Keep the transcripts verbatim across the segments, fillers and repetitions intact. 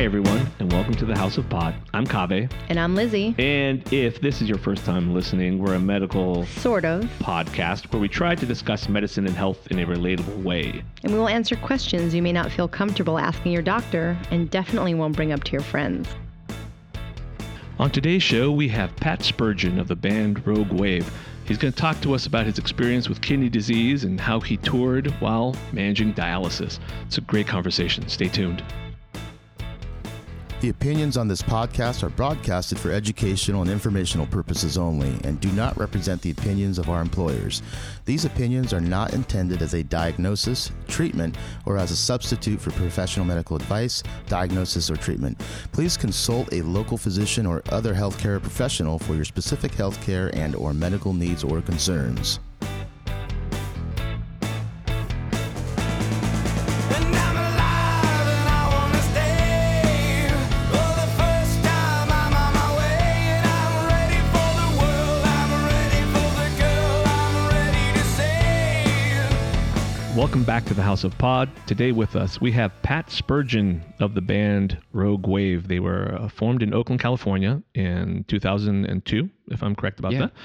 Hi, everyone, and welcome to the House of Pod. I'm Kaveh. And I'm Lizzie. And if this is your first time listening, we're a medical sort of podcast where we try to discuss medicine and health in a relatable way. And we will answer questions you may not feel comfortable asking your doctor and definitely won't bring up to your friends. On today's show, we have Pat Spurgeon of the band Rogue Wave. He's going to talk to us about his experience with kidney disease and how he toured while managing dialysis. It's a great conversation. Stay tuned. The opinions on this podcast are broadcasted for educational and informational purposes only and do not represent the opinions of our employers. These opinions are not intended as a diagnosis, treatment, or as a substitute for professional medical advice, diagnosis, or treatment. Please consult a local physician or other healthcare professional for your specific healthcare and or medical needs or concerns. Welcome back to the House of Pod. Today with us, we have Pat Spurgeon of the band Rogue Wave. They were uh, formed in Oakland, California in two thousand two, if I'm correct about yeah. that.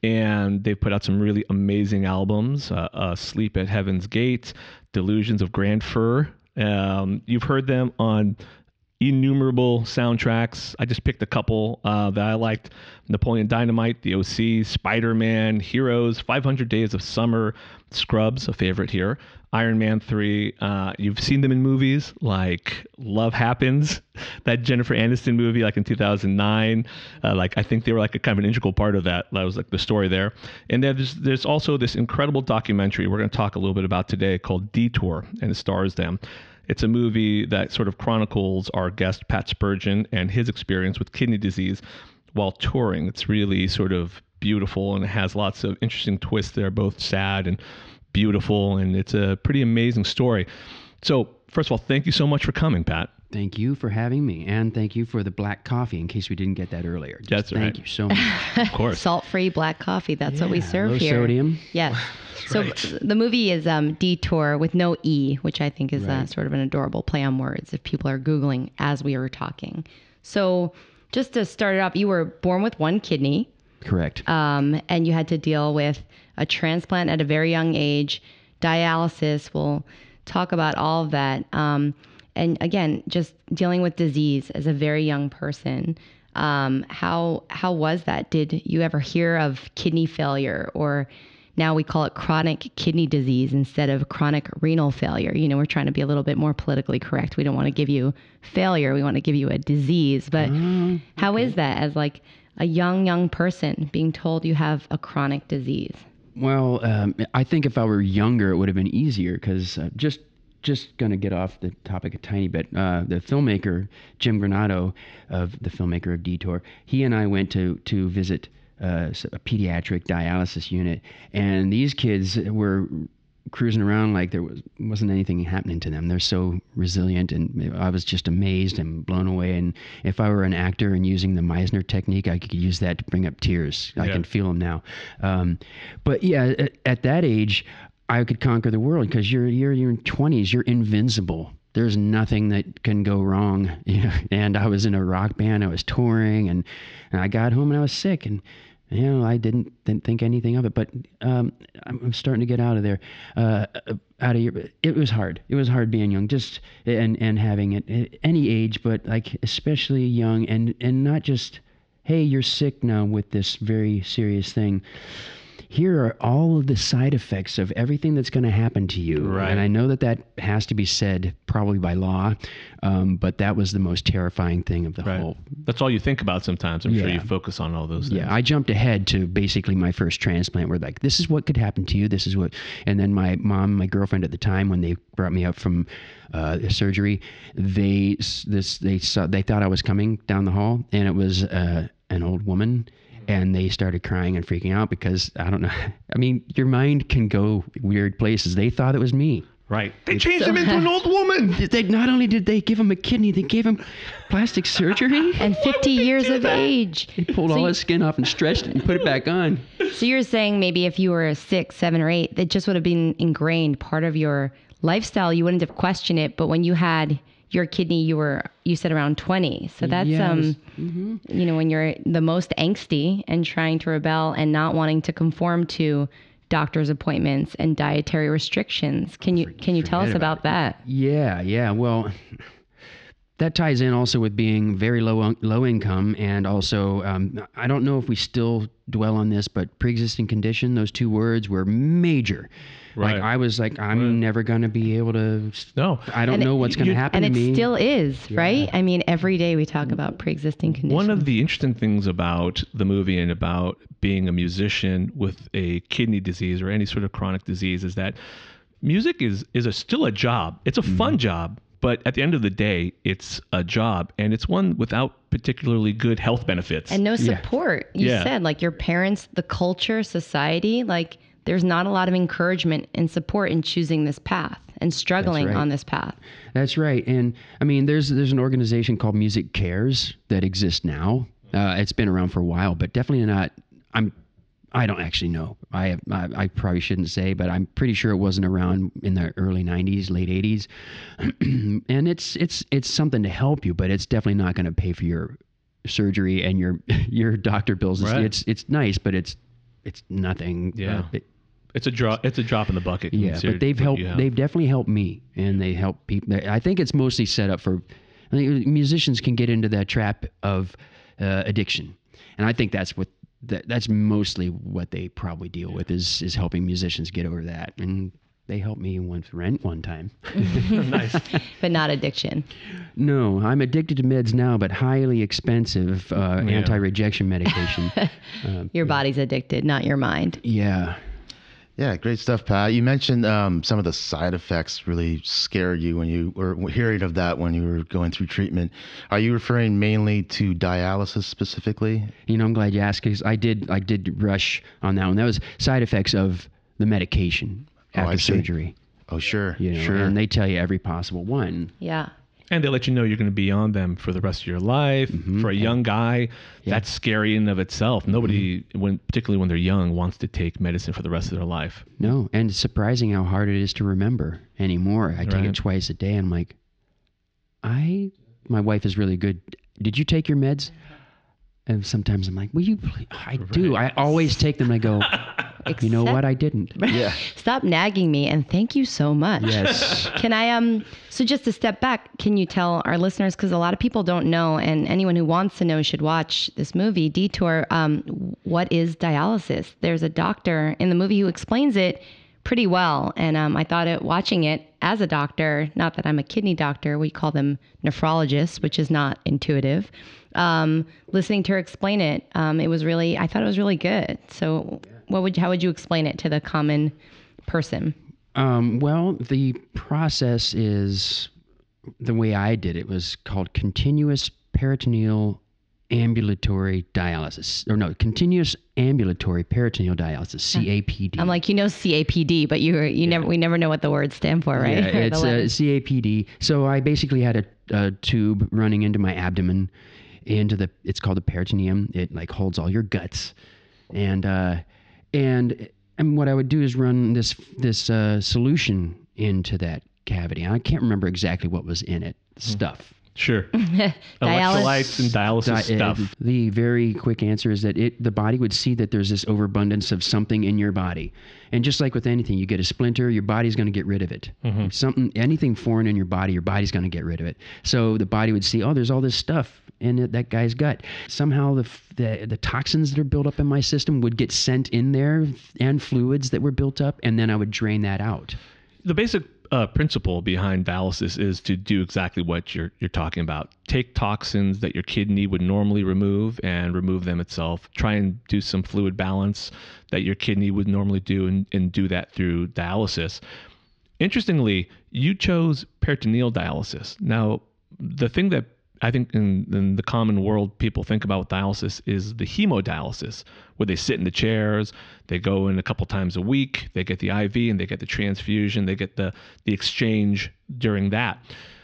And they've put out some really amazing albums, uh, uh, Sleep at Heaven's Gate, Delusions of Grand Fur. Um, you've heard them on innumerable soundtracks. I just picked a couple uh, that I liked. Napoleon Dynamite, The O C, Spider-Man, Heroes, five hundred Days of Summer, Scrubs, a favorite here, Iron Man three. Uh, you've seen them in movies like Love Happens, that Jennifer Aniston movie like in two thousand nine. Uh, like I think they were like a kind of an integral part of that. That was like the story there. And there's, there's also this incredible documentary we're going to talk a little bit about today called Detour, and it stars them. It's a movie that sort of chronicles our guest, Pat Spurgeon, and his experience with kidney disease while touring. It's really sort of beautiful, and it has lots of interesting twists there, both sad and beautiful, and it's a pretty amazing story. So, first of all, thank you so much for coming, Pat. Thank you for having me, and thank you for the black coffee, in case we didn't get that earlier. Just That's thank right. Thank you so much. Of course. Salt-free black coffee, that's yeah, what we serve low here. Sodium. Yes. So right. the movie is um, Detour with no E, which I think is right. uh, sort of an adorable play on words if people are Googling as we were talking. So just to start it off, you were born with one kidney. Correct. Um, and you had to deal with a transplant at a very young age, dialysis. We'll talk about all of that. Um, and again, just dealing with disease as a very young person. Um, how how was that? Did you ever hear of kidney failure, or now we call it chronic kidney disease instead of chronic renal failure? You know, we're trying to be a little bit more politically correct. We don't want to give you failure. We want to give you a disease. But mm, okay. How is that as like a young, young person being told you have a chronic disease? Well, um, I think if I were younger, it would have been easier because uh, just just going to get off the topic a tiny bit. Uh, the filmmaker, Jim Granado, of the filmmaker of Detour, he and I went to, to visit uh, a pediatric dialysis unit, and these kids were cruising around like there was, wasn't anything happening to them. They're so resilient, and I was just amazed and blown away. And if I were an actor and using the Meisner technique, I could use that to bring up tears. I yeah. can feel them now. Um, but yeah, at, at that age, I could conquer the world because you're you're you're in twenties. You're invincible. There's nothing that can go wrong. You know? And I was in a rock band. I was touring, and, and I got home and I was sick, and you know I didn't didn't think anything of it. But um, I'm, I'm starting to get out of there. Uh, out of your, it was hard. It was hard being young, just and and having it at any age, but like especially young, and and not just hey, you're sick now with this very serious thing. Here are all of the side effects of everything that's going to happen to you. Right. And I know that that has to be said probably by law, um, but that was the most terrifying thing of the right. whole. That's all you think about sometimes. I'm yeah. sure you focus on all those things. Yeah, I jumped ahead to basically my first transplant where like, this is what could happen to you. This is what, and then my mom, my girlfriend at the time, when they brought me up from uh, surgery, they, this, they saw, they thought I was coming down the hall, and it was uh, an old woman. And they started crying and freaking out because, I don't know, I mean, your mind can go weird places. They thought it was me. Right. They changed him into an old woman. They, not only did they give him a kidney, they gave him plastic surgery. And fifty years of that? age. They pulled so all you, his skin off and stretched it and put it back on. So you're saying maybe if you were six, seven, or eight, that just would have been ingrained, part of your lifestyle. You wouldn't have questioned it. But when you had your kidney, you were, you said around twenty. So that's, Yes. um, Mm-hmm. you know, when you're the most angsty and trying to rebel and not wanting to conform to doctor's appointments and dietary restrictions. Can you, can you tell us forget about about that? Yeah, yeah. Well, that ties in also with being very low low income, and also um, I don't know if we still dwell on this, but pre-existing condition. Those two words were major. Right. Like I was like, I'm Right. never gonna be able to. No. I don't And know it- what's gonna you- happen And to it me. still is, right? I mean, every day we talk about pre-existing conditions. One of the interesting things about the movie and about being a musician with a kidney disease or any sort of chronic disease is that music is is a, still a job. It's a fun job, but at the end of the day, it's a job, and it's one without particularly good health benefits. and no Yeah. support. You Yeah. said like your parents, the culture, society, like there's not a lot of encouragement and support in choosing this path and struggling right. on this path. That's right. And I mean, there's there's an organization called Music Cares that exists now. Uh, it's been around for a while, but definitely not. I'm. I don't actually know. I, I I probably shouldn't say, but I'm pretty sure it wasn't around in the early nineties, late eighties. And it's it's it's something to help you, but it's definitely not going to pay for your surgery and your your doctor bills. It's Right. it's, it's nice, but it's it's nothing. Yeah. Uh, it- It's a drop. It's a drop in the bucket. yeah, considered but they've what helped. you have. They've definitely helped me, and they help people. I think it's mostly set up for. I think musicians can get into that trap of uh, addiction, and I think that's what that, that's mostly what they probably deal with is is helping musicians get over that. And they helped me with rent one time. Nice. But not addiction. No, I'm addicted to meds now, but highly expensive uh, Yeah. anti-rejection medication. um, Your body's addicted, not your mind. yeah. Yeah, great stuff, Pat. You mentioned um, some of the side effects really scared you when you were hearing of that when you were going through treatment. Are you referring mainly to dialysis specifically? You know, I'm glad you asked because I did I did rush on that one. That was side effects of the medication Oh, I after see. surgery. Oh, sure, You know, sure. and they tell you every possible one. Yeah. And they let you know you're going to be on them for the rest of your life. Mm-hmm. For a young guy, that's scary in and of itself. Nobody, Mm-hmm. when particularly when they're young, wants to take medicine for the rest of their life. No, and it's surprising how hard it is to remember anymore. I take Right. it twice a day. And I'm like, I, my wife is really good. Did you take your meds? And sometimes I'm like, will you? Please? I do. I always take them. I go, you know what? I didn't. Yeah. Stop nagging me and thank you so much. Yes. Can I, um, so just to step back, can you tell our listeners, because a lot of people don't know, and anyone who wants to know should watch this movie, Detour, um, what is dialysis? There's a doctor in the movie who explains it pretty well. And um, I thought it, watching it as a doctor, not that I'm a kidney doctor, we call them nephrologists, which is not intuitive. Um, listening to her explain it, um, it was really, I thought it was really good. So what would, how would you explain it to the common person? Um, well, the process is the way I did it was called continuous peritoneal ambulatory dialysis, or no, continuous ambulatory peritoneal dialysis, C A P D. I'm like, you know, C A P D, but you were, you never, we never know what the words stand for, right? Yeah, Or the it's uh, letters. C A P D. So I basically had a, a tube running into my abdomen, into the. It's called the peritoneum. It like holds all your guts, and uh, and and what I would do is run this this uh, solution into that cavity. I can't remember exactly what was in it. Stuff. Sure. Dialysis. Electrolytes and dialysis Di- uh, stuff. The very quick answer is that it the body would see that there's this overabundance of something in your body, and just like with anything, you get a splinter, your body's going to get rid of it. Something, anything foreign in your body, your body's going to get rid of it. So the body would see, oh, there's all this stuff in it, that guy's gut. Somehow the, f- the the toxins that are built up in my system would get sent in there, and fluids that were built up, and then I would drain that out. The basic uh, principle behind dialysis is to do exactly what you're you're talking about. Take toxins that your kidney would normally remove and remove them itself. Try and do some fluid balance that your kidney would normally do, and, and do that through dialysis. Interestingly, you chose peritoneal dialysis. Now, the thing that I think in, in the common world people think about with dialysis is the hemodialysis, where they sit in the chairs, they go in a couple times a week, they get the I V and they get the transfusion, they get the, the exchange during that.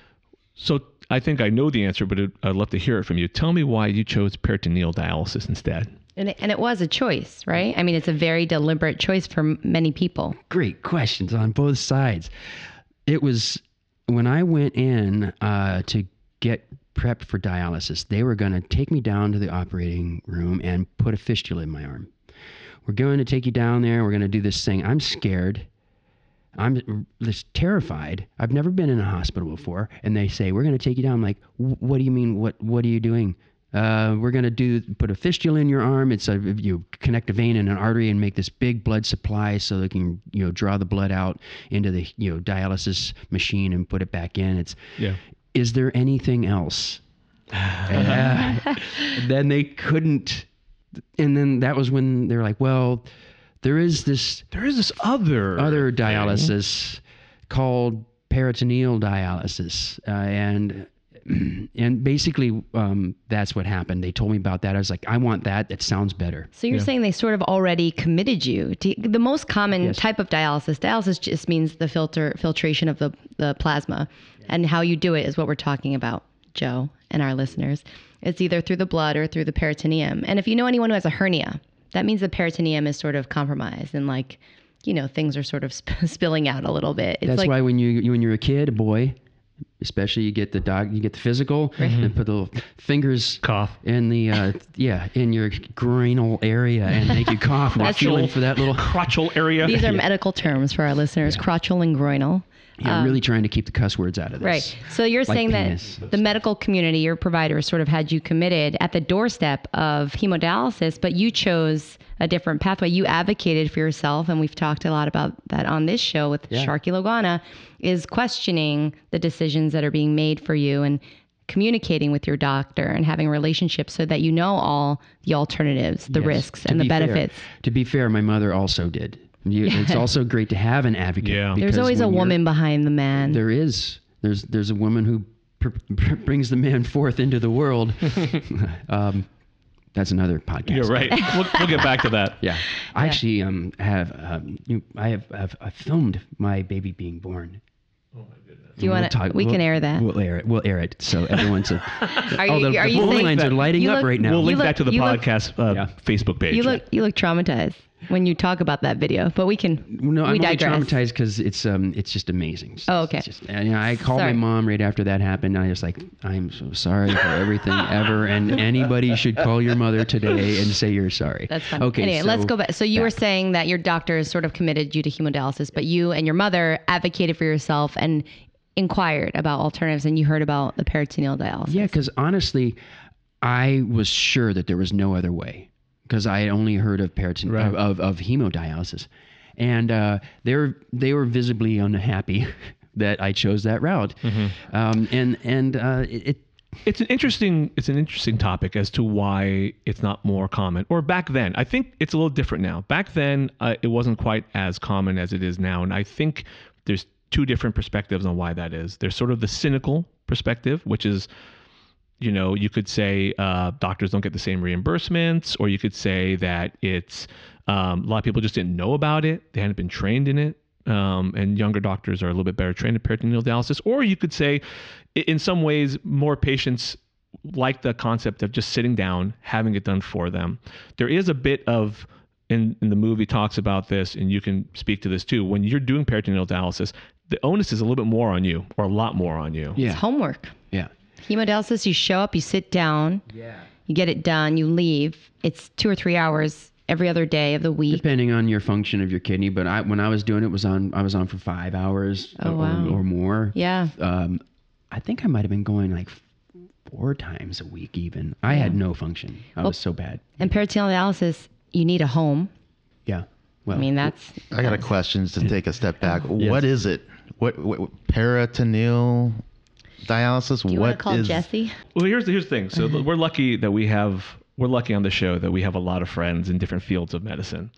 So I think I know the answer, but it, I'd love to hear it from you. Tell me why you chose peritoneal dialysis instead. And it, and it was a choice, right? I mean, it's a very deliberate choice for m- many people. Great questions on both sides. It was when I went in uh, to get prepped for dialysis, they were going to take me down to the operating room and put a fistula in my arm. We're going to take you down there. We're going to do this thing. I'm scared. I'm just terrified. I've never been in a hospital before. And they say, we're going to take you down. I'm like, what do you mean? What What are you doing? Uh, we're going to do put a fistula in your arm. It's a you connect a vein and an artery and make this big blood supply so they can you know draw the blood out into the you know dialysis machine and put it back in. It's yeah. Is there anything else? uh, then they couldn't. And then that was when they're like, well, there is this there is this other other dialysis thing called peritoneal dialysis, uh, and. And basically, um, that's what happened. They told me about that. I was like, I want that. That sounds better. So you're yeah. saying they sort of already committed you to the most common yes. type of dialysis. Dialysis just means the filter filtration of the, the plasma. Yeah. And how you do it is what we're talking about, Joe and our listeners. It's either through the blood or through the peritoneum. And if you know anyone who has a hernia, that means the peritoneum is sort of compromised and like, you know, things are sort of sp- spilling out a little bit. It's that's like, why when you, you when you're a kid, a boy, especially you get the dog, you get the physical, mm-hmm. and put the little fingers cough in the uh, yeah in your groinal area and make you cough. And feeling for that little crotchal area. These are yeah. medical terms for our listeners: yeah. crotchal and groinal. Yeah, I'm um, really trying to keep the cuss words out of this. Right. So you're like saying penis. that the medical community, your provider, sort of had you committed at the doorstep of hemodialysis, but you chose a different pathway. You advocated for yourself, and we've talked a lot about that on this show with yeah. Sharky Logana, is questioning the decisions that are being made for you and communicating with your doctor and having relationships so that you know all the alternatives, the yes. risks, to and the benefits. Fair. To be fair, my mother also did. You, it's also great to have an advocate. Yeah. There's always a woman behind the man. There is. There's there's a woman who pr- pr- brings the man forth into the world. um, that's another podcast. You're right. we'll, we'll get back to that. Yeah. I yeah. actually um, have um, you, I have I've, I've filmed my baby being born. Oh my goodness. Do you want to? We we'll, can air that. We'll air it. We'll air it. So everyone's. A, are you? oh, the, are the you phone saying lines that, are lighting look, up right now. We'll link look, that to the podcast look, uh, yeah. Facebook page. You look. You look traumatized when you talk about that video, but we can. No, we I'm digress. only traumatized because it's um it's just amazing. It's, oh, okay. It's just, and, you know, I called sorry. my mom right after that happened. And I was like, I'm so sorry for everything ever, and anybody should call your mother today and say you're sorry. That's fine. Okay. Anyway, so let's go back. So you back. were saying that your doctor has sort of committed you to hemodialysis, but you and your mother advocated for yourself and inquired about alternatives, and you heard about the peritoneal dialysis. Yeah, because honestly, I was sure that there was no other way, because I had only heard of peritoneal right. of, of of hemodialysis, and uh, they were they were visibly unhappy that I chose that route, mm-hmm. um, and and uh, it. It's an interesting it's an interesting topic as to why it's not more common. Or back then, I think it's a little different now. Back then, uh, it wasn't quite as common as it is now, and I think there's two different perspectives on why that is. There's sort of the cynical perspective, which is, you know, you could say uh, doctors don't get the same reimbursements, or you could say that it's um, a lot of people just didn't know about it. They hadn't been trained in it. Um, and younger doctors are a little bit better trained in peritoneal dialysis. Or you could say, in some ways, more patients like the concept of just sitting down, having it done for them. There is a bit of, in, in the movie talks about this, and you can speak to this too, when you're doing peritoneal dialysis, the onus is a little bit more on you, or a lot more on you. Yeah. It's homework. Yeah. Hemodialysis, you show up, you sit down, yeah. you get it done, you leave. It's two or three hours every other day of the week. Depending on your function of your kidney, but I when I was doing it was on I was on for five hours oh, or, wow. or more. Yeah. Um, I think I might have been going like four times a week even. I yeah. had no function. I well, was so bad. And peritoneal dialysis, you need a home. Yeah. Well, I mean, that's... I got a question to take a step back. Yes. What is it? What, what peritoneal dialysis? Do you what want to call is... Jesse? Well, here's the, here's the thing. So we're lucky that we have... We're lucky on the show that we have a lot of friends in different fields of medicine.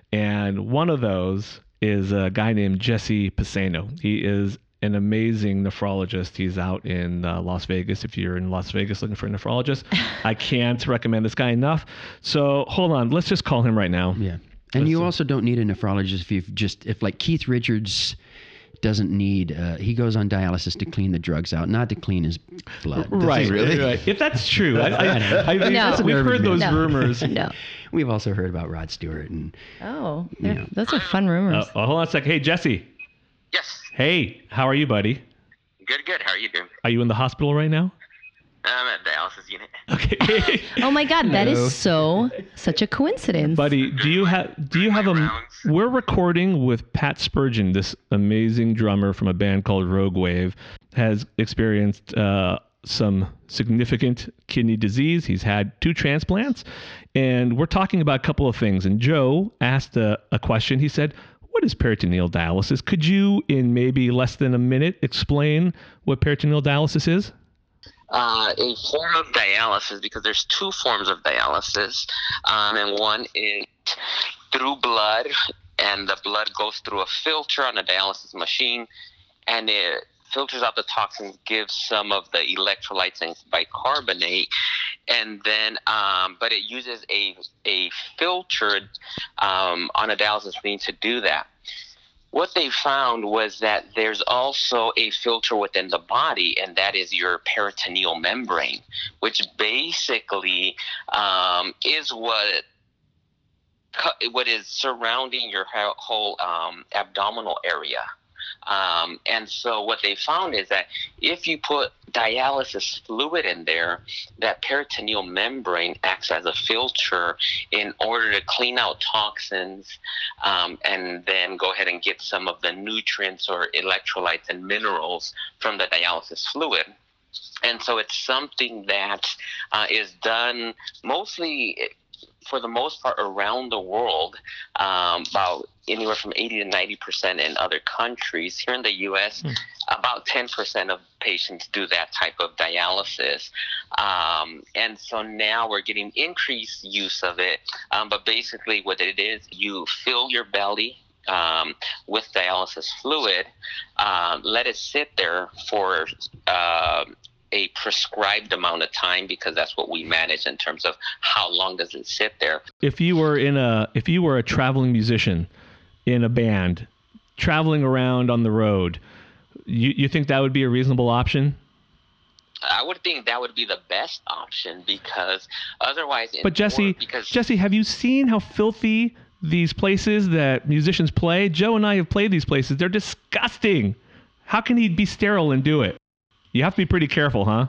And one of those is a guy named Jesse Pisano. He is an amazing nephrologist. He's out in uh, Las Vegas. If you're in Las Vegas looking for a nephrologist, I can't recommend this guy enough. So hold on. Let's just call him right now. Yeah. And Let's you see. also don't need a nephrologist if you've just, if like Keith Richards doesn't need, uh, he goes on dialysis to clean the drugs out, not to clean his blood. Right, really? right. If that's true, I, I, I, I mean, No. we've heard those no. rumors. No. We've also heard about Rod Stewart and. Oh, You know. those are fun rumors. Uh, oh, hold on a sec. Hey, Jesse. Yes. Hey, how are you, buddy? Good, good. How are you doing? Are you in the hospital right now? I'm at the dialysis unit. Okay. Oh my God, that No. is so such a coincidence. Buddy, do you have do you have a we're recording with Pat Spurgeon, this amazing drummer from a band called Rogue Wave, has experienced uh, some significant kidney disease. He's had two transplants, and we're talking about a couple of things. And Joe asked a, a question. He said, "What is peritoneal dialysis? Could you, in maybe less than a minute, explain what peritoneal dialysis is?" Uh, a form of dialysis, because there's two forms of dialysis, um, and one is through blood, and the blood goes through a filter on a dialysis machine, and it filters out the toxins, gives some of the electrolytes and bicarbonate, and then, um, but it uses a a filter um, on a dialysis machine to do that. What they found was that there's also a filter within the body, and that is your peritoneal membrane, which basically um, is what what is surrounding your whole um, abdominal area. Um, and so what they found is that if you put dialysis fluid in there, that peritoneal membrane acts as a filter in order to clean out toxins um, and then go ahead and get some of the nutrients or electrolytes and minerals from the dialysis fluid. And so it's something that uh, is done mostly, for the most part, around the world, um, about anywhere from eighty to ninety percent in other countries. Here in the U S, mm. about ten percent of patients do that type of dialysis. Um, and so now we're getting increased use of it. Um, but basically what it is, you fill your belly um, with dialysis fluid, uh, let it sit there for uh, a prescribed amount of time, because that's what we manage in terms of how long does it sit there. If you were in a if you were a traveling musician in a band traveling around on the road, you you think that would be a reasonable option? I would think that would be the best option, because otherwise. But Jesse, because Jesse, have you seen how filthy these places that musicians play? Joe and I have played these places. They're disgusting. How can he be sterile and do it? You have to be pretty careful, huh?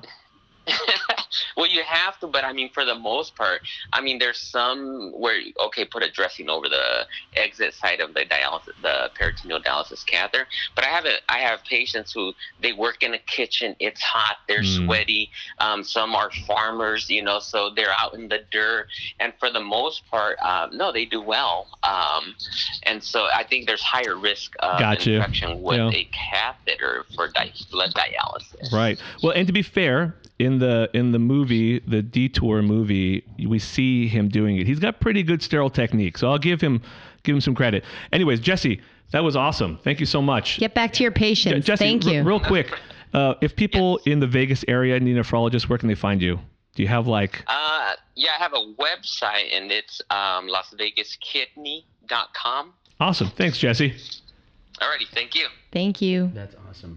Well, you have to, but I mean, for the most part, I mean, there's some where, okay, put a dressing over the exit side of the dialysis, the peritoneal dialysis catheter. But I have a, I have patients who, they work in a kitchen. It's hot. They're mm. sweaty. Um, some are farmers, you know, so they're out in the dirt. And for the most part, uh, no, they do well. Um, and so I think there's higher risk of gotcha. infection with yeah. a catheter for di- blood dialysis. Right. Well, and to be fair, in the in the movie, the Detour movie, we see him doing it. He's got pretty good sterile technique, so I'll give him give him some credit. Anyways, Jesse, that was awesome. Thank you so much. Get back to your patients. Jesse, Thank you. R- real quick, uh, if people in the Vegas area need a nephrologist, where can they find you? Do you have like? Uh, yeah, I have a website, and it's um, las vegas kidney dot com. Awesome. Thanks, Jesse. Alrighty, thank you. Thank you. That's awesome.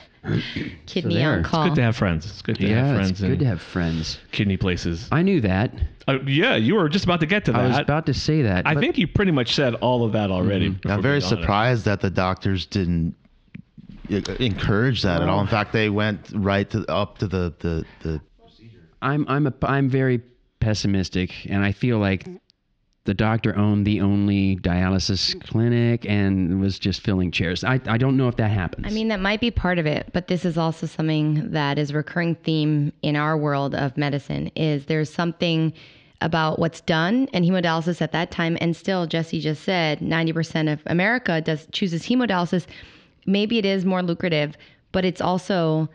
Kidney So on call. It's good to have friends. It's good to yeah, have friends. it's good to have friends. Kidney places. I knew that. Uh, yeah, you were just about to get to that. I was about to say that. I but think you pretty much said all of that already. Mm-hmm. I'm very surprised that the doctors didn't encourage that at all. In fact, they went right to up to the the, the I'm I'm a, I'm very pessimistic, and I feel like the doctor owned the only dialysis clinic and was just filling chairs. I, I don't know if that happens. I mean, that might be part of it, but this is also something that is a recurring theme in our world of medicine, is there's something about what's done in hemodialysis at that time. And still, Jesse just said, ninety percent of America does chooses hemodialysis. Maybe it is more lucrative, but it's also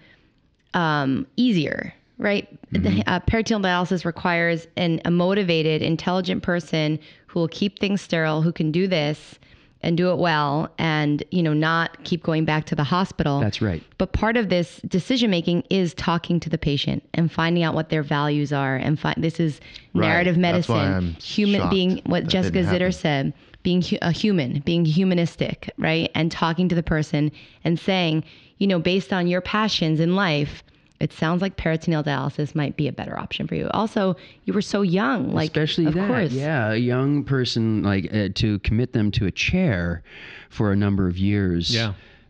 um, easier. Right? Mm-hmm. Uh, peritoneal dialysis requires an, a motivated, intelligent person who will keep things sterile, who can do this and do it well, and, you know, not keep going back to the hospital. That's right. But part of this decision-making is talking to the patient and finding out what their values are. And fi- this is right. narrative medicine, That's why I'm human being, what Jessica Zitter said, being hu- a human, being humanistic, right? And talking to the person and saying, you know, based on your passions in life, it sounds like peritoneal dialysis might be a better option for you. Also, you were so young, like, especially of that, course. yeah, a young person, like uh, to commit them to a chair for a number of years. Yeah.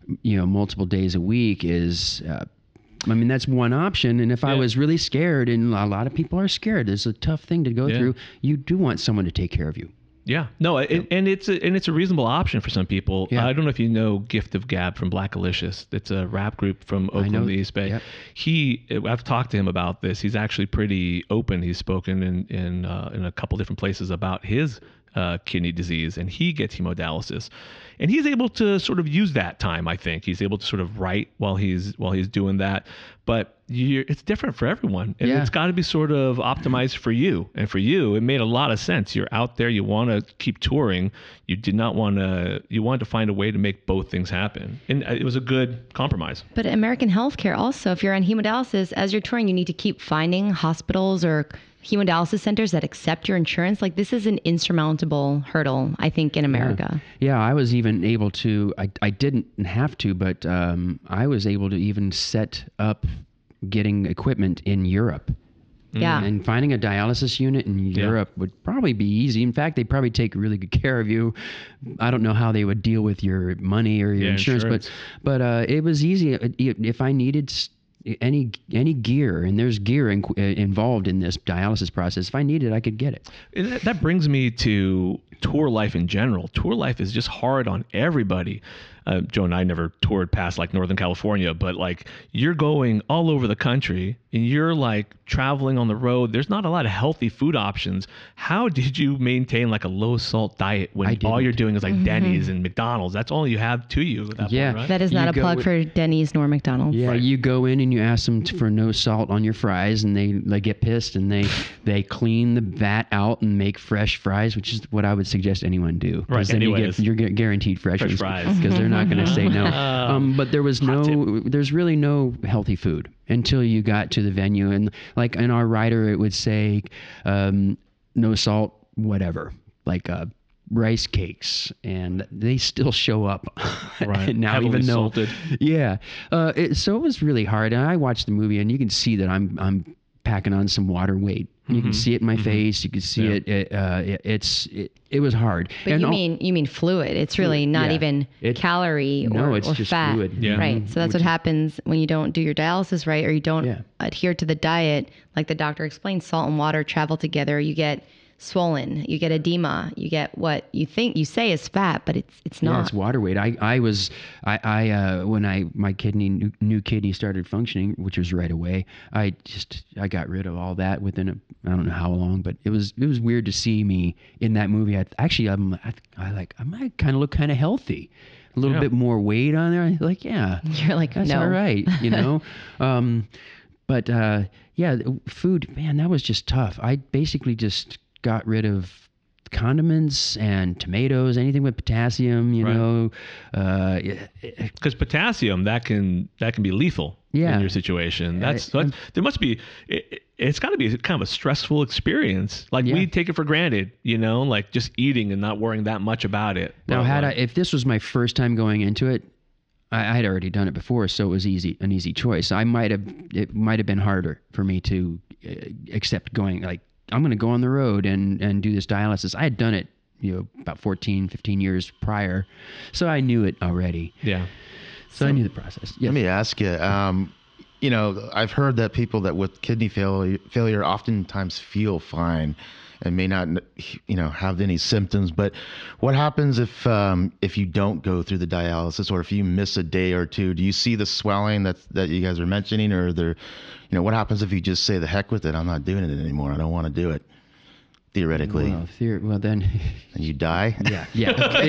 you know, multiple days a week is, uh, I mean, that's one option. And if Yeah. I was really scared, and a lot of people are scared, it's a tough thing to go Yeah. through. You do want someone to take care of you. Yeah, no, it, and it's a, and it's a reasonable option for some people. Yeah. I don't know if you know Gift of Gab from Black Alicious. It's a rap group from I Oakland, know. the East Bay. Yep. He, I've talked to him about this. He's actually pretty open. He's spoken in in uh, in a couple different places about his uh, kidney disease, and he gets hemodialysis, and he's able to sort of use that time. I think he's able to sort of write while he's while he's doing that. But you, it's different for everyone, and Yeah. it's got to be sort of optimized for you. And for you, it made a lot of sense. You're out there, you want to keep touring. You did not want to. You wanted to find a way to make both things happen, and it was a good compromise. But American healthcare also, if you're on hemodialysis, as you're touring, you need to keep finding hospitals or hemodialysis centers that accept your insurance. Like, this is an insurmountable hurdle, I think, in America. Yeah, I was even able to, I, I didn't have to, but um, I was able to even set up getting equipment in Europe. Yeah. And finding a dialysis unit in Europe would probably be easy. In fact, they probably take really good care of you. I don't know how they would deal with your money or your Yeah, insurance, insurance. but but uh, it was easy. If I needed s- any any gear, and there's gear in, uh, involved in this dialysis process, if I needed it, I could get it. And that, that brings me to tour life in general. Tour life is just hard on everybody. Uh, Joe and I never toured past like Northern California, but like you're going all over the country and you're like traveling on the road. There's not a lot of healthy food options. How did you maintain like a low salt diet when I all didn't. you're doing is like Denny's and McDonald's? That's all you have to you at that Yeah. point, right? That is You not a go plug with- for Denny's nor McDonald's. Yeah, Right. you go in and you ask them t- for no salt on your fries, and they, they get pissed, and they they clean the vat out and make fresh fries, which is what I would suggest anyone do. 'Cause Right, then you anyways. get, you're gu- guaranteed fresh, Fresh ones fries. because they're not going to say no. Um, but there was Hot no, there's really no healthy food until you got to the venue, and like in our rider, it would say um, no salt, whatever, like uh, rice cakes, and they still show up Right. now, Heavily even though salted. yeah. Uh, it, so it was really hard. And I watched the movie, and you can see that I'm I'm packing on some water weight. You can see it in my face. You can see Yeah. it. it, uh, it it's it, it was hard. But And you all- mean you mean fluid. It's really not yeah. even It- calorie or, no, it's or just fat. fluid. Yeah. Right. So that's Which what is- happens when you don't do your dialysis right, or you don't Yeah. adhere to the diet. Like the doctor explained, salt and water travel together. You get swollen, you get edema, you get what you think you say is fat, but it's it's Yeah, not. it's water weight. I, I was I, I uh, when I my kidney new, new kidney started functioning, which was right away. I just I got rid of all that within a I don't know how long, but it was it was weird to see me in that movie. I actually I'm I, I like I might kind of look kind of healthy, a little Yeah. bit more weight on there. Like yeah, You're like, that's no. all right, you know. um, but uh, yeah, food, man, that was just tough. I basically just got rid of condiments and tomatoes, anything with potassium, you Right. know. Uh, it- it- Because potassium that can that can be lethal Yeah. in your situation. That's, I- that's there must be it, it's got to be kind of a stressful experience. Like Yeah. we take it for granted, you know, like just eating and not worrying that much about it. now, But, had I, like, if this was my first time going into it, I, I had already done it before, so it was easy, an easy choice. I might have, it might have been harder for me to uh, accept going like, I'm going to go on the road and, and do this dialysis. I had done it, you know, about fourteen, fifteen years prior, so I knew it already. yeah, So, I knew the process. Yes. Let me ask you. Um, you know, I've heard that people that with kidney failure, failure oftentimes feel fine and may not, you know, have any symptoms. But what happens if um, if you don't go through the dialysis, or if you miss a day or two? Do you see the swelling that that you guys are mentioning, or there, you know, what happens if you just say the heck with it? I'm not doing it anymore. I don't want to do it. Theoretically, Well, theor- well then, and you die. yeah, yeah.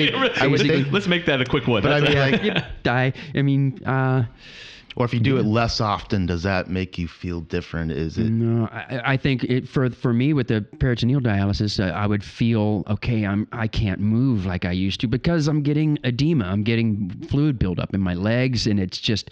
I would think- let's make that a quick one. But I That's- mean, like, die. I mean, uh, or if you do it less often, does that make you feel different? Is it? no, I, I think it for for me with the peritoneal dialysis, uh, I would feel okay. I'm I can't move like I used to because I'm getting edema. I'm getting fluid buildup in my legs, and it's just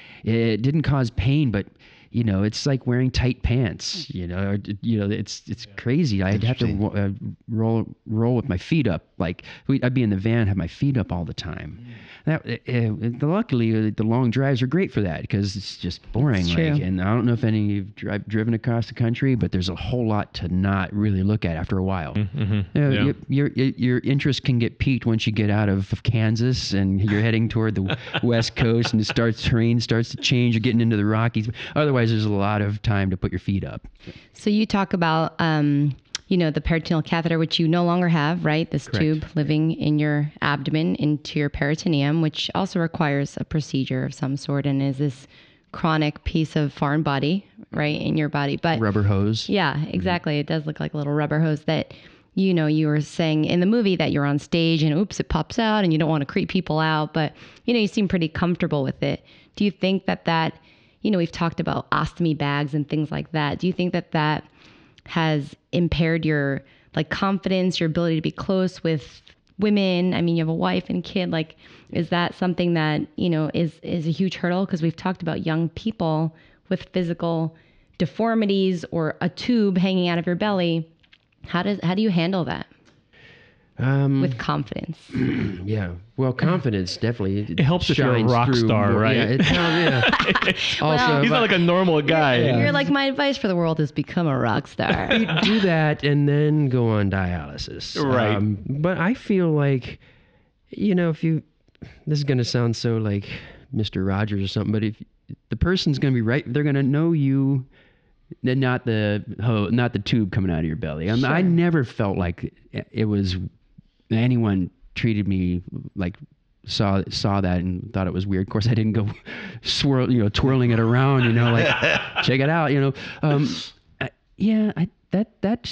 it didn't cause pain, but you know, it's like wearing tight pants. You know, or, you know, it's it's crazy. I'd have to Interesting. uh, roll roll with my feet up like we, I'd be in the van, have my feet up all the time. That uh, luckily uh, the long drives are great for that because it's just boring. It's like, true. and I don't know if any of you've dri- driven across the country, but there's a whole lot to not really look at after a while. Mm-hmm. Uh, Yeah. your, your your interest can get piqued once you get out of, of Kansas and you're heading toward the West Coast and it starts terrain starts to change. You're getting into the Rockies. Otherwise, there's a lot of time to put your feet up. So you talk about, um, you know, the peritoneal catheter, which you no longer have, right? This Correct. tube living in your abdomen into your peritoneum, which also requires a procedure of some sort, and is this chronic piece of foreign body, right, in your body. But Rubber hose. yeah, exactly. It does look like a little rubber hose that, you know, you were saying in the movie that you're on stage and oops, it pops out and you don't want to creep people out, but, you know, you seem pretty comfortable with it. Do you think that that, you know, we've talked about ostomy bags and things like that. Do you think that that has impaired your like confidence, your ability to be close with women? I mean, you have a wife and kid. Like, is that something that, you know, is, is a huge hurdle? Because we've talked about young people with physical deformities or a tube hanging out of your belly. How does, how do you handle that Um, with confidence? Yeah. Well, confidence definitely. It helps if you're a shines rock through star, more- right? Yeah. It, yeah. Also, He's not like a normal guy. You're like, my advice for the world is become a rock star. do that and then go on dialysis. Right. Um, but I feel like, you know, if you, this is going to sound so like Mister Rogers or something, but if the person's going to be right, they're going to know you, and not the ho not the tube coming out of your belly. I, mean, I never felt like it was anyone treated me like saw saw that and thought it was weird. Of course, I didn't go swirl, you know, twirling it around, you know, like check it out, you know. Um, I, yeah, I that that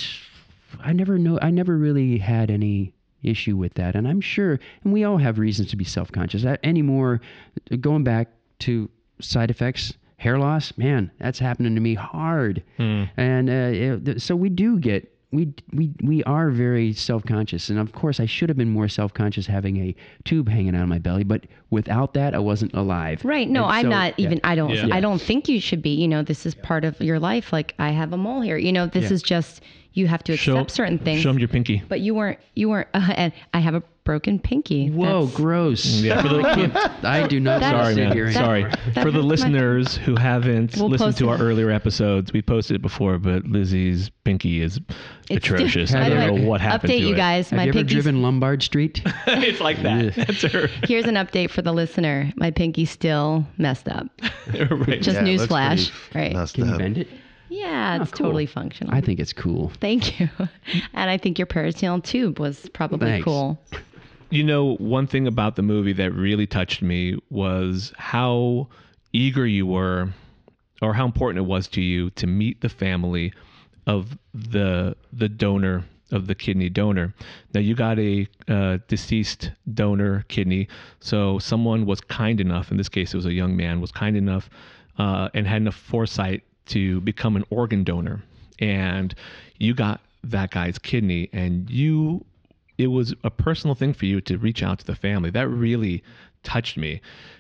I never know. I never really had any issue with that, and I'm sure, and we all have reasons to be self-conscious. Anymore, going back to side effects. Hair loss, man, that's happening to me hard, Mm. and uh, it, so we do get we we we are very self-conscious, and of course, I should have been more self-conscious having a tube hanging out of my belly, but without that, I wasn't alive. Right. No, And I'm so- not yeah. even, I don't, Yeah. I don't think you should be, you know, this is part of your life. Like I have a mole here, you know, this Yeah. is just, you have to accept Show, certain things, show him your pinky. but you weren't, you weren't, uh, and I have a broken pinky. Whoa, That's- gross! Yeah, for the, I do not. That- sorry, sit man. here and- Sorry. that For the hurts my- listeners who haven't We'll listened post to our it. earlier episodes, we posted it before, but Lizzie's pinky is It's atrocious. still- I by the don't way, know what happened Update to you it. guys. Have My you ever pinky's, driven Lombard Street? It's like that. That's her. here's an update for the listener. My pinky's still messed up. Right. Just Yeah, it looks newsflash. pretty Right. messed Can you up. bend it? Yeah, it's cool. totally functional. I think it's cool. Thank you. And I think your peritoneal tube was probably Thanks. cool. You know, one thing about the movie that really touched me was how eager you were, or how important it was to you to meet the family of the the donor, of the kidney donor. Now, you got a uh, deceased donor kidney, so someone was kind enough, in this case it was a young man, was kind enough uh, and had enough foresight to become an organ donor. And you got that guy's kidney, and you it was a personal thing for you to reach out to the family. That really touched me.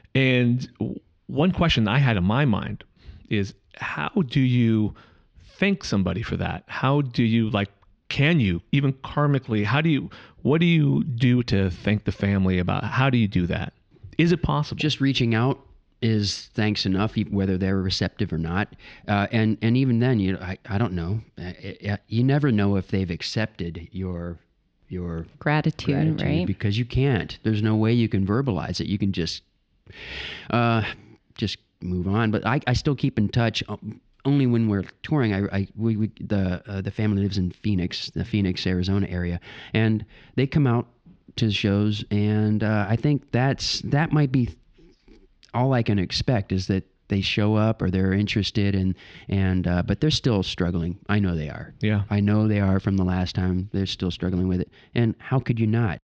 And one question I had in my mind is, how do you thank somebody for that? How do you, like, can you, even karmically, how do you, what do you do to thank the family about, how do you do that? Is it possible? Just reaching out is thanks enough, e- whether they're receptive or not. Uh, and and even then, you I, I don't know. Uh, it- uh, you never know if they've accepted your your Gratitude, gratitude right? because you can't. There's no way you can verbalize it. You can just uh, just move on. But I, I still keep in touch. um, Only when we're touring. I, I we, we the uh, the family lives in Phoenix, the Phoenix, Arizona area, and they come out to the shows. And uh, I think that's that might be all I can expect is that they show up or they're interested and and uh, but they're still struggling. I know they are. Yeah. I know they are from the last time. They're still struggling with it. And how could you not?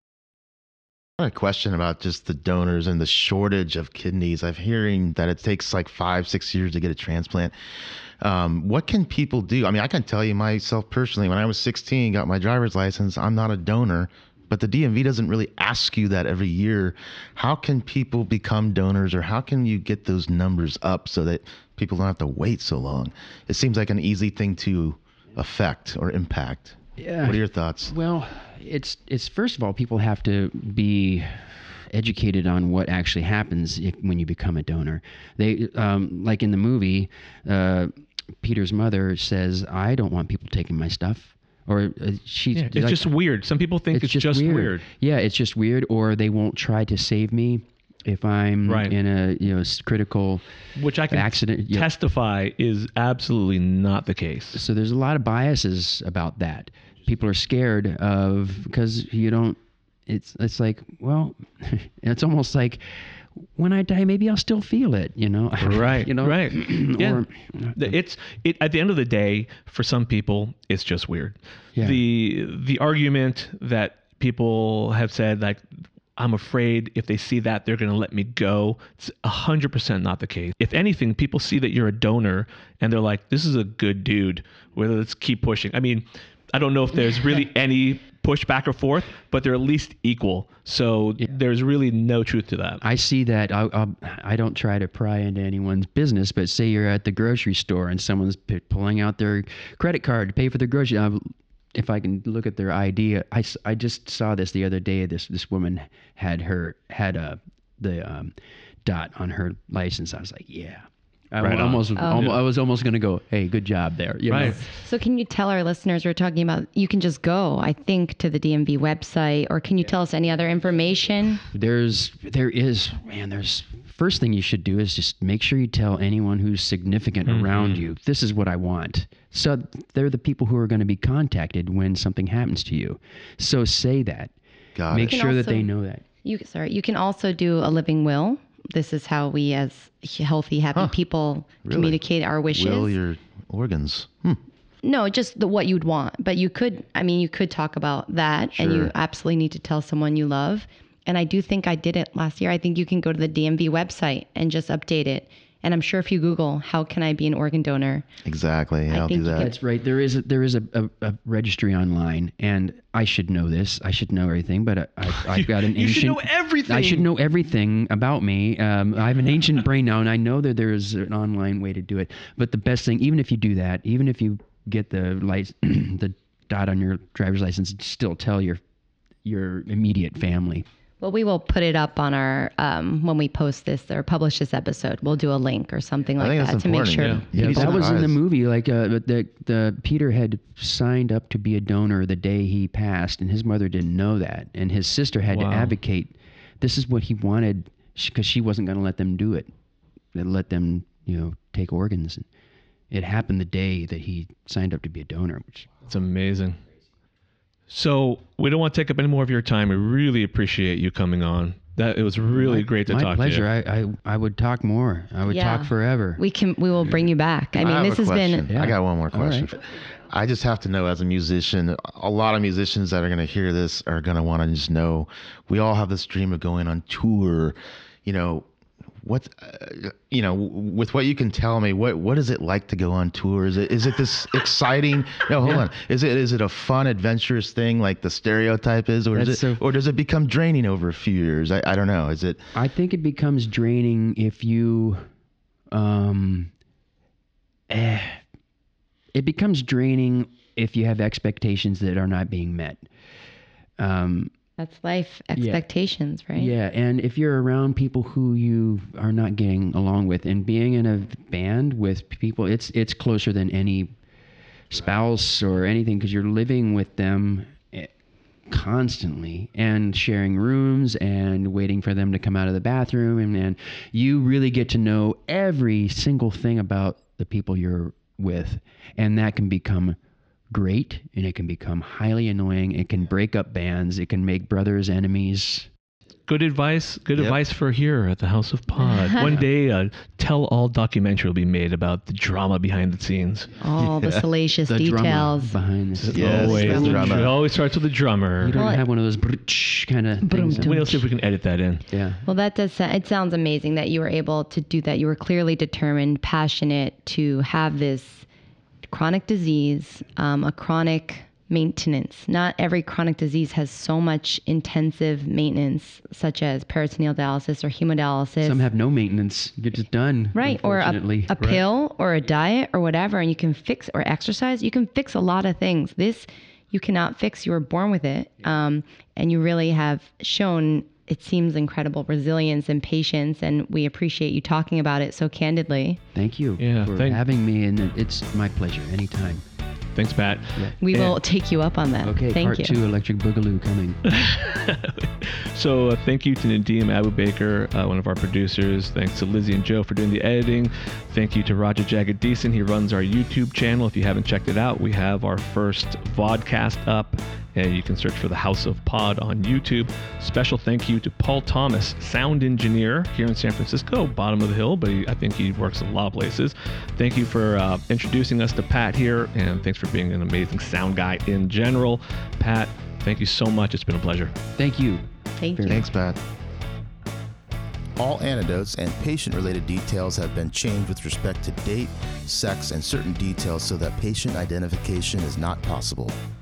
I have a question about just the donors and the shortage of kidneys. I'm hearing that it takes like five, six years to get a transplant. Um, what can people do? I mean, I can tell you myself personally, when I was sixteen, got my driver's license, I'm not a donor, but the D M V doesn't really ask you that every year. How can people become donors, or how can you get those numbers up so that people don't have to wait so long? It seems like an easy thing to affect or impact. Yeah. What are your thoughts? Well, it's it's first of all, people have to be educated on what actually happens if, when you become a donor. They um, like in the movie, uh, Peter's mother says, "I don't want people taking my stuff." Or uh, she, Yeah, it's like, just weird. Some people think it's, just, weird. weird. Yeah, it's just weird. Or they won't try to save me if I'm Right. in a you know s- critical Which I can accident. Yeah. testify is absolutely not the case. So there's a lot of biases about that. People are scared of because you don't. It's it's like well, it's almost like when I die, maybe I'll still feel it. You know. Right. you know. Right. Yeah. Or, It's it at the end of the day, for some people, it's just weird. Yeah. The the argument that people have said, like, I'm afraid if they see that they're going to let me go, it's one hundred percent not the case. If anything, people see that you're a donor and they're like, this is a good dude. Well, let's keep pushing. I mean, I don't know if there's really any push back or forth, but they're at least equal. So Yeah. there's really no truth to that. I see that. I, I I don't try to pry into anyone's business, but say you're at the grocery store and someone's p- pulling out their credit card to pay for their groceries. I, if I can look at their I D, I, s- I just saw this the other day. This this woman had her had a the um, dot on her license. I was like, yeah. I Right on. almost, Oh. almo- I was almost going to go, hey, good job there. You know? Right. So can you tell our listeners, we're talking about, you can just go, I think, to the D M V website, or can you tell us any other information? There's, there is, man, there's, first thing you should do is just make sure you tell anyone who's significant around you, this is what I want. So they're the people who are going to be contacted when something happens to you. So say that. Got Make it. You can sure that also- they know that. You sorry, you can also do a living will. This is how we, as healthy, happy Huh. people, Really? communicate our wishes. Will your organs. Hmm. No, just the, what you'd want. But you could, I mean, you could talk about that, and you Sure. absolutely need to tell someone you love. And I do think I did it last year. I think you can go to the D M V website and just update it. And I'm sure if you Google, how can I be an organ donor? Exactly. Yeah, I I'll think do you that. can- That's right. There is a, there is a, a, a registry online, and I should know this. I should know everything, but I, I, I've got an You ancient. should know everything. I should know everything about me. Um, I have an ancient brain now, and I know that there is an online way to do it. But the best thing, even if you do that, even if you get the light, the dot on your driver's license, still tell your your immediate family. Well, we will put it up on our, um, when we post this or publish this episode, we'll do a link or something I like think that that's to make important, sure. yeah. Yeah, You'd be that was in the surprised. movie. Like uh, the the Peter had signed up to be a donor the day he passed, and his mother didn't know that, and his sister had Wow. to advocate. This is what he wanted because she wasn't going to let them do it. They let them, you know, take organs. And it happened the day that he signed up to be a donor. Which It's amazing. So we don't want to take up any more of your time. We really appreciate you coming on. That it was really my, great to my talk pleasure. to you. I, I I would talk more. I would Yeah. talk forever. We can, we will bring you back. I mean, have this a has question. been, Yeah. I got one more All question. right. I just have to know, as a musician, a lot of musicians that are going to hear this are going to want to just know. We all have this dream of going on tour. You know, what? Uh, you know, with what you can tell me, what what is it like to go on tour? Is it is it this exciting? No, hold on. Is it is it a fun, adventurous thing like the stereotype is, or is That's it, so- or does it become draining over a few years? I, I don't know. Is it? I think it becomes draining if you, um, eh, it becomes draining if you have expectations that are not being met. Um, that's life expectations, right? yeah, and if you're around people who you are not getting along with, and being in a band with people, it's it's closer than any spouse or anything because you're living with them eh, constantly and sharing rooms and waiting for them to come out of the bathroom, and, and you really get to know every single thing about the people you're with, and that can become great and it can become highly annoying. It can break up bands. It can make brothers enemies. Good advice. Good Yep. advice for here at the House of Pod. One day, a tell-all documentary will be made about the drama behind the scenes. All the salacious The drama details. behind this. Yes, always, the the drama. It always starts with the drummer. You don't Well, have one of those kind of things. Brum, We'll see if we can edit that in. Yeah. Well, that does. sa- It sounds amazing that you were able to do that. You were clearly determined, passionate to have this chronic disease, um, a chronic maintenance. Not every chronic disease has so much intensive maintenance, such as peritoneal dialysis or hemodialysis. Some have no maintenance. You're just done. Right, or a, unfortunately. a pill or a diet or whatever, and you can fix, or exercise. You can fix a lot of things. This, you cannot fix. You were born with it. Um, and you really have shown, it seems, incredible resilience and patience. And we appreciate you talking about it so candidly. Thank you Yeah, for thank- having me. And it's my pleasure. Anytime. Thanks, Pat. Yeah. We And- will take you up on that. Okay, Thank part you. two, Electric Boogaloo coming. So uh, thank you to Nadeem Abu Baker, uh, one of our producers. Thanks to Lizzie and Joe for doing the editing. Thank you to Roger Jagadeesan. He runs our YouTube channel. If you haven't checked it out, we have our first vodcast up, and you can search for the House of Pod on YouTube. Special thank you to Paul Thomas, sound engineer here in San Francisco, bottom of the hill, but he, I think he works in a lot of places. Thank you for uh, introducing us to Pat here, and thanks for being an amazing sound guy in general. Pat, thank you so much. It's been a pleasure. Thank you. Thank you. Thanks, Pat. All anecdotes and patient-related details have been changed with respect to date, sex, and certain details so that patient identification is not possible.